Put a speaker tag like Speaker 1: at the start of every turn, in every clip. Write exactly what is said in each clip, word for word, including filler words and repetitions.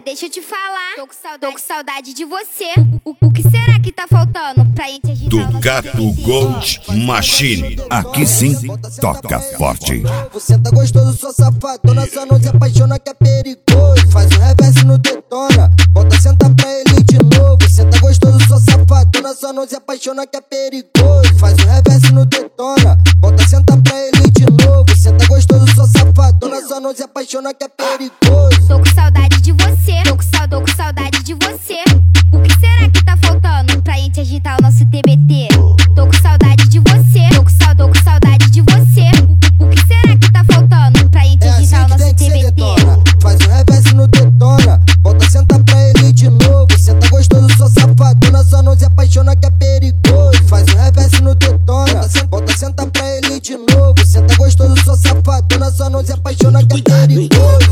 Speaker 1: deixa eu te falar. Tô com saudade, tô com saudade de você. O, o, o que será que tá faltando pra gente agitar o nosso
Speaker 2: Ducato Gold Machine. Aqui sim, toca forte.
Speaker 3: Você tá gostoso, sua safadona. Só não se apaixona que é perigoso. Faz um reverse no detona. Volta, senta pra ele de novo. Você tá gostoso, sua safadona. Só não se apaixona que é perigoso. Faz um reverse no detona. Volta, senta pra ele de novo. Você tá gostoso, sua safadona. Só não se apaixona que é perigoso.
Speaker 1: Tô com saudade de você. Tô com, sal, tô com saudade de você. O que será que tá faltando pra gente agitar o nosso T B T? Tô com saudade de você. Tô com, sal, tô com saudade de você. O, o que será que tá faltando pra gente
Speaker 3: É
Speaker 1: agitar
Speaker 3: assim
Speaker 1: o
Speaker 3: que
Speaker 1: nosso
Speaker 3: tem que
Speaker 1: T B
Speaker 3: ser
Speaker 1: T?
Speaker 3: detona. Faz um reverse no detona. Volta, senta pra ele de novo. Você tá gostoso, sua safadona. Só não se apaixona que é perigoso. Faz um reverse no detona. Volta, senta pra ele de novo. Você tá gostoso, sua safadona. Só não se apaixona que é perigoso.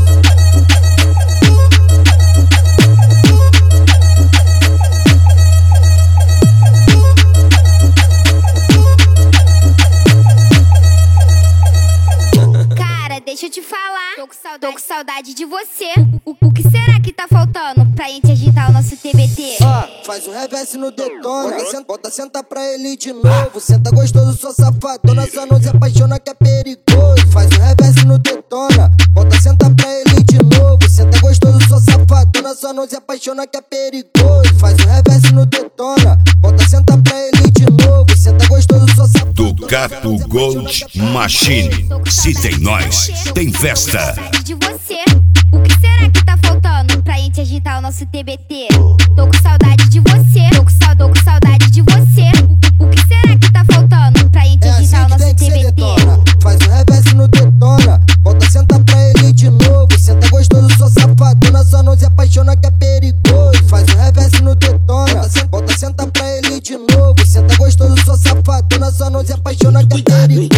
Speaker 1: Deixa eu te falar, tô com saudade, tô com saudade de você. O, o, o que será que tá faltando pra gente agitar o nosso T B T?
Speaker 3: Ah, faz um reverse no detona. Bota, senta, bota, senta pra ele de novo. Senta gostoso, sua safadona. Só não se apaixona que é perigoso. Faz um reverse no detona. Bota, senta pra ele de novo. Senta gostoso, sua safadona. Só não se apaixona que é perigoso. Faz um reverse no detona. Bota, senta pra ele de novo. Senta gostoso, sua safadona.
Speaker 2: Ducato Gold Machine. Se tem nós, tem festa.
Speaker 1: De você. O que será que tá faltando pra gente agitar o nosso T B T? Tô com saudade de você. Tô com, sal, tô com saudade de você. O, o que será que tá faltando pra gente
Speaker 3: É
Speaker 1: agitar
Speaker 3: assim
Speaker 1: o nosso T B T?
Speaker 3: Faz um reverse no detona. Volta, senta pra ele de novo. Senta gostoso, sua safadona. Só não se apaixona que é perigoso. Faz um reverse no detona. Volta, senta pra ele de novo. Senta gostoso, sua safadona. Só não se apaixona que é perigoso.